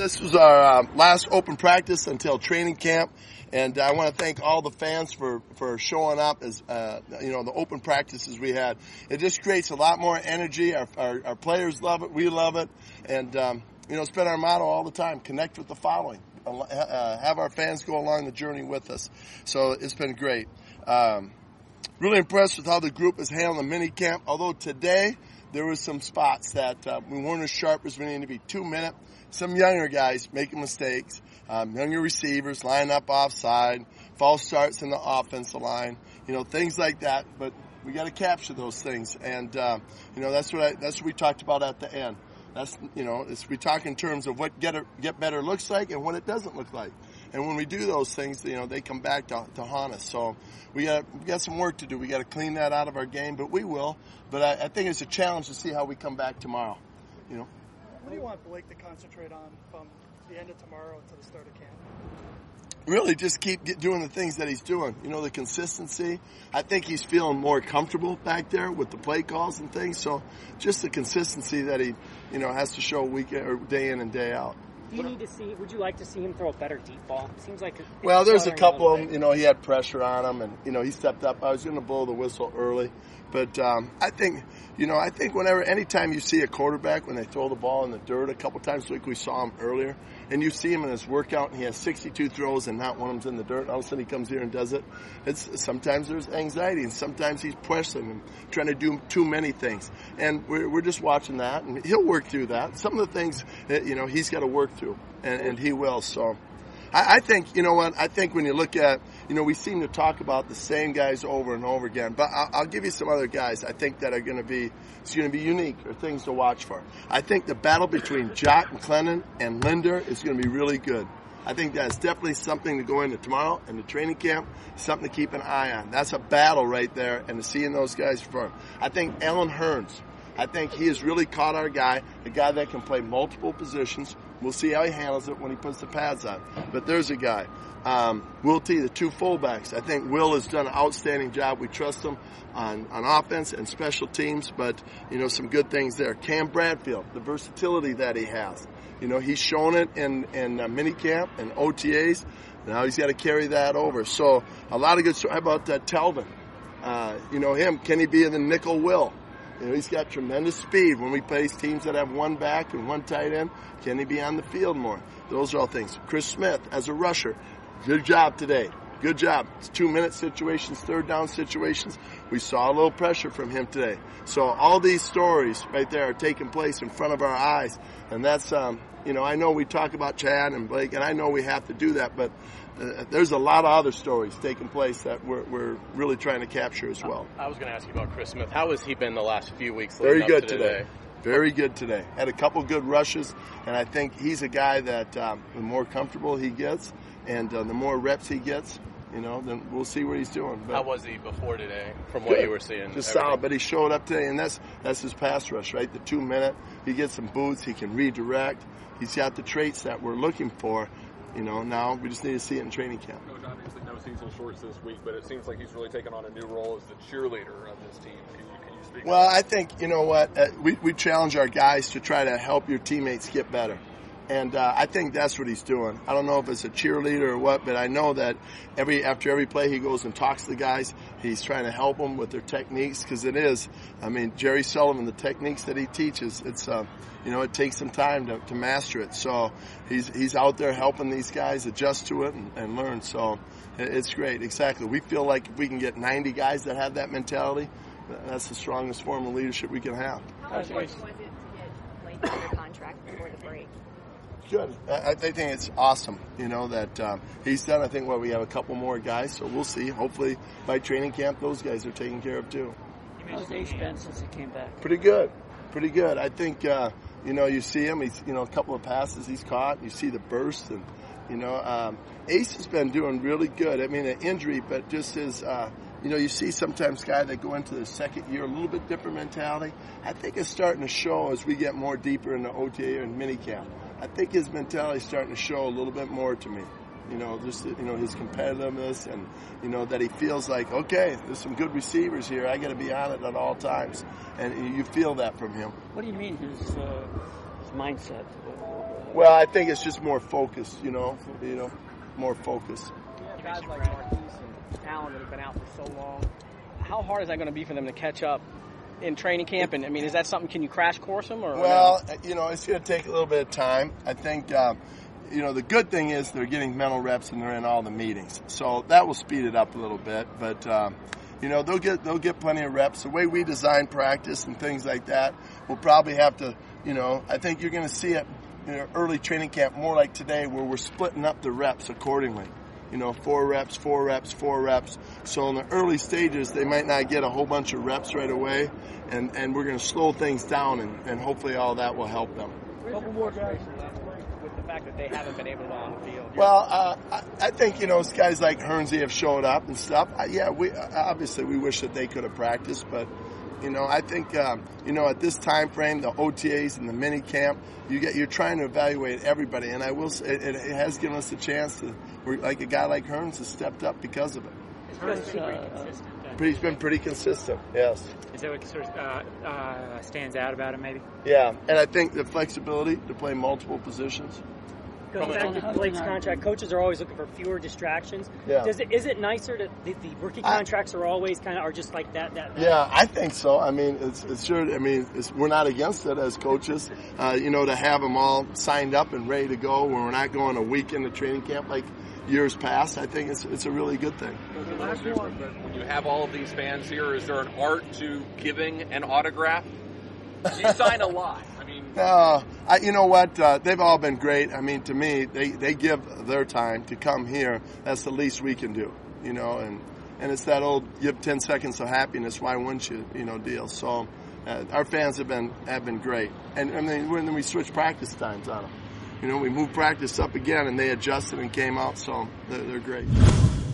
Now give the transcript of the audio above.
this was our last open practice until training camp, and I want to thank all the fans for showing up. As the open practices we had, it just creates a lot more energy. Our players love it, we love it, and it's been our motto all the time: connect with the following, have our fans go along the journey with us. So it's been great. Really impressed with how the group is handling the mini camp. Although today there were some spots that we weren't as sharp as we needed to be. 2-minute. Some younger guys making mistakes, younger receivers line up offside, false starts in the offensive line, things like that. But we got to capture those things, and that's what we talked about at the end. That's we talk in terms of what get better looks like and what it doesn't look like. And when we do those things, they come back to haunt us. So we got some work to do. We got to clean that out of our game, but we will. But I think it's a challenge to see how we come back tomorrow. What do you want Blake to concentrate on from the end of tomorrow to the start of camp? Really just keep doing the things that he's doing. The consistency. I think he's feeling more comfortable back there with the play calls and things. So just the consistency that he, has to show day in and day out. Would you like to see him throw a better deep ball? Seems like there's a couple of them, he had pressure on him and, he stepped up. I was going to blow the whistle early. But I think anytime you see a quarterback when they throw the ball in the dirt a couple times, like we saw him earlier, and you see him in his workout and he has 62 throws and not one of them's in the dirt, and all of a sudden he comes here and does it. Sometimes there's anxiety and sometimes he's pressing and trying to do too many things. And we're just watching that, and he'll work through that. Some of the things that, he's got to work through, and he will. So I think, I think when you look at, we seem to talk about the same guys over and over again, but I'll give you some other guys I think that are going to be unique or things to watch for. I think the battle between Jott McClellan and Linder is going to be really good. I think that's definitely something to go into tomorrow and the training camp, something to keep an eye on. That's a battle right there, and to seeing those guys perform. I think Allen Hurns, I think he has really caught our guy, a guy that can play multiple positions. We'll see how he handles it when he puts the pads on. But there's a guy. Will T, the two fullbacks. I think Will has done an outstanding job. We trust him on offense and special teams, but, some good things there. Cam Bradfield, the versatility that he has. He's shown it in minicamp and OTAs. Now he's got to carry that over. So a lot of good stuff. How about Telvin? Him. Can he be the nickel Will? He's got tremendous speed. When we face teams that have one back and one tight end, can he be on the field more? Those are all things. Chris Smith as a rusher, good job today. Good job. It's 2-minute situations, third down situations. We saw a little pressure from him today. So all these stories right there are taking place in front of our eyes. And that's, I know we talk about Chad and Blake, and I know we have to do that, but there's a lot of other stories taking place that we're really trying to capture as well. I was going to ask you about Chris Smith. How has he been the last few weeks? Very good today. Very good today. Had a couple good rushes, and I think he's a guy that the more comfortable he gets and the more reps he gets, then we'll see what he's doing. But how was he before today from what you were seeing? Just solid, but he showed up today, and that's his pass rush, right? The 2-minute. He gets some boots. He can redirect. He's got the traits that we're looking for. Now we just need to see it in training camp. Coach, obviously no seasonal shorts this week, but it seems like he's really taken on a new role as the cheerleader of this team. Can you speak? Well, I think, we challenge our guys to try to help your teammates get better. And I think that's what he's doing. I don't know if it's a cheerleader or what, but I know that after every play he goes and talks to the guys. He's trying to help them with their techniques, because it is. Jerry Sullivan, the techniques that he teaches, it's it takes some time to master it. So he's out there helping these guys adjust to it and learn. So it's great. Exactly. We feel like if we can get 90 guys that have that mentality, that's the strongest form of leadership we can have. How important was it to get Blake under contract before the break? Good. I think it's awesome, that he's done. I think we have a couple more guys, so we'll see. Hopefully by training camp, those guys are taken care of too. How's Ace been since he came back? Pretty good. I think, you see him. He's, a couple of passes he's caught. You see the burst, and, Ace has been doing really good. An injury, but just his, you see sometimes guys that go into their second year, a little bit different mentality. I think it's starting to show as we get more deeper into OTA and minicamp. I think his mentality is starting to show a little bit more to me. His competitiveness, and, that he feels like, okay, there's some good receivers here. I got to be on it at all times. And you feel that from him. What do you mean mindset? Well, I think it's just more focus, more focus. Guys like Marquise and Allen that have been out for so long, how hard is that going to be for them to catch up in training camp? And I mean, is that something? Can you crash course them? Or well, it's going to take a little bit of time. I think, the good thing is they're getting mental reps and they're in all the meetings, so that will speed it up a little bit. But they'll get plenty of reps. The way we design practice and things like that, we'll probably have to. I think you're going to see it in early training camp more like today, where we're splitting up the reps accordingly. 4 reps, 4 reps, 4 reps. So in the early stages, they might not get a whole bunch of reps right away, and we're going to slow things down, and hopefully all that will help them. a couple more guys with the fact that they haven't been able to go on the field. Well, I think guys like Hernsey have showed up and stuff. We wish that they could have practiced, but I think at this time frame, the OTAs and the mini camp, you're trying to evaluate everybody, and I will say it has given us a chance to. Like a guy like Hearns has stepped up because of it. He's been pretty consistent, yes. Is that what sort of stands out about him, maybe? Yeah, and I think the flexibility to play multiple positions. Because back to Blake's contract, coaches are always looking for fewer distractions. Yeah. Is it nicer that the rookie contracts are always are just like that? Yeah, I think so. I mean, it's sure. I mean, we're not against it as coaches. To have them all signed up and ready to go, when we're not going a week into training camp like years past. I think it's a really good thing. When you have all of these fans here, is there an art to giving an autograph? You sign a lot. I mean, you know what? They've all been great. I mean, to me, they give their time to come here. That's the least we can do, and it's that old "give 10 seconds of happiness, why wouldn't you?" deal. So our fans have been great, and when we switch practice times on them, we moved practice up again, and they adjusted and came out. So they're great.